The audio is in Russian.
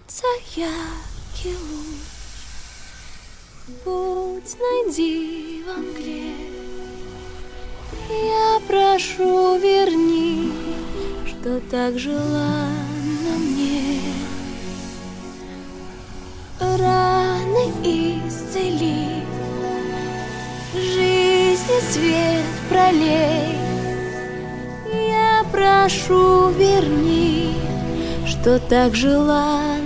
яркий луч, путь найди во мгле. Я прошу, верни, что так желанно мне. Раны исцели, жизни свет пролей. Я прошу, верни, что так желанно